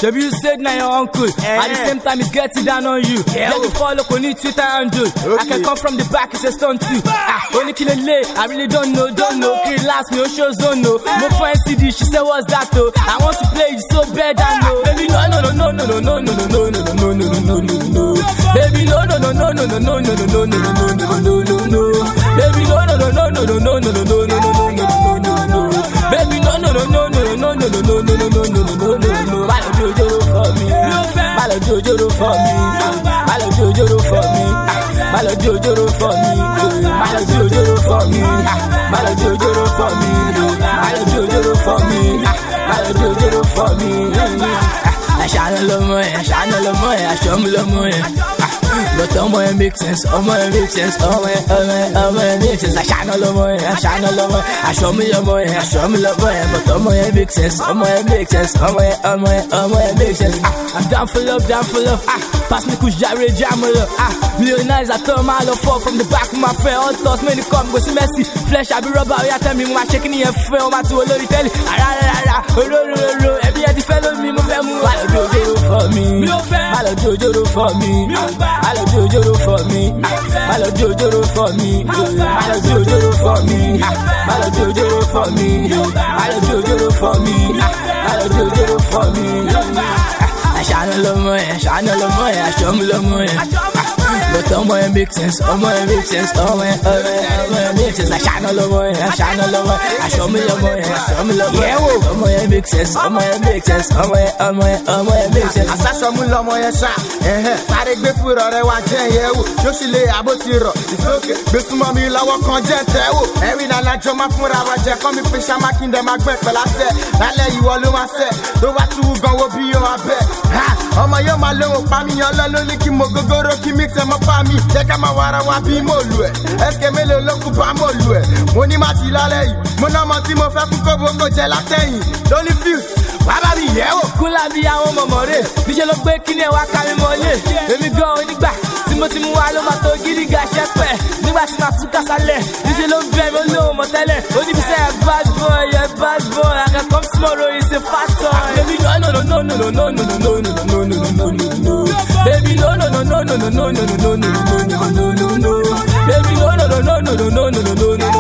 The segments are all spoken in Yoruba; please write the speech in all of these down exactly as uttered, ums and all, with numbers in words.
Shebi you said now your uncle. Eh. At the same time he's getting down on you. Yeah. Let me follow on you Twitter handle. Okay. I can come from the back, it's a stunt too. Ah, only kill a lay, I really don't know, don't know. Kill last me, show zone no. No friend C D, she said what's that though? I want to play you so bad I know. Baby no no no no no no no no no no no no no no no no. Baby no no no no no no no no no no no no no no no. Baby no no no no no no no no no no no no no no. Baby no no no no no no no no no no no no no no no. Balo Jojo for me, Balo Jojo for me, Balo Jojo for me, Balo Jojo for me, Balo Jojo for me, Balo Jojo for me, Balo Jojo for me, Balo Jojo for me. I shine love me, I shine love me, I show me love me. But all my make sense, all my make sense, all my, all my, all my make sense. I shine all over, I shine all over. I show me love, I show me love, but all my make sense, all my make sense, all my, all my, all my make sense. Ah, I'm down for love, down for love. Ah, pass me kush jare jam love. Ah, millionize I turn my love fall from the back of my friend. All thoughts many come go see messy. Flesh I be rubber, yeah tell me my shaking the friend, my two lori tell it. Ah la la la, oh no no no, everybody follow me, move move. Balo Jojo for me, Balo Jojo for me, Balo Jojo for me, Balo Jojo for me, Balo Jojo for me, Balo Jojo for me, Balo Jojo for me, Balo Jojo for me. I shine love me, I shine love me, I show me love me. But all my make sense, all my make sense, all my, all my, all my make sense. I shine all over, I shine all over. I show me love, I show me love. Yeah, all my make sense, all my make sense, all my, all my, all my make sense. I saw some love, my shine. Eh, I get food or I want to hear you. Just lay about zero. It's okay. But to mommy, I walk on jet. Every night I jump my foot, I was just coming fish. I'm making them a great but I said, I let you all over. I said, don't want to go will be your bed. Ha, oh my, you're my little family, you're lonely. Kimo go go rocky mix and my family. Check out my water, one be more. Escamelo local bamolue. Money matilale. Monamati mo fa fuko bongo gelatin. Don't refuse. Baba mi yewo. Kula bi àwọn momo re. Bi je lo gbe kini e wa ka mi mole. Emi gan onigba. Tí mo ti mú wa lo ma to gidi ga shepe. Nígbà tí ma tu kasale. Bi je lo be mi lo mo tele. Oni bi say bad boy, yeah bad boy. I can come tomorrow is a fast boy. Baby no no no no no no no no no no no no no no no. Baby no no no no no no no no no no no no no no. Baby no no no no no no no no no no no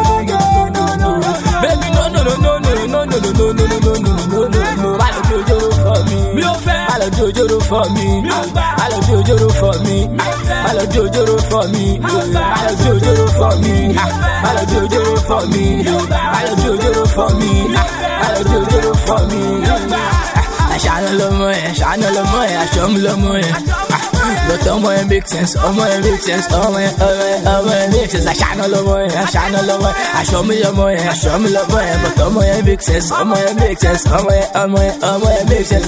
no. Baby no no no no no no no no no no no no no no. Balo Jojo for me, Balo Jojo for me, Balo Jojo for me, Balo Jojo for me, Balo Jojo for me, Balo Jojo for me, Balo Jojo for me, Balo Jojo for me. I shine love me, I shine love me, I show me love me. But all my make sense, all my make sense, all my, all my, all my make sense. I shine all over, I shine all over. I show me love me, I show me love me. But all my make sense, all my make sense, all my, all my, all my make sense.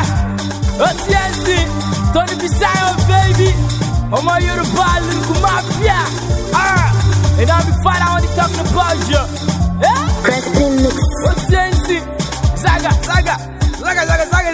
O T N C, Tony Bisayo baby. Oh my Yoruba, little mafia. Ah, and I'll be fine. I want to talk about you. Yeah. Press mix. O T N C, Zaga, Zaga, Zaga, Zaga, Zaga.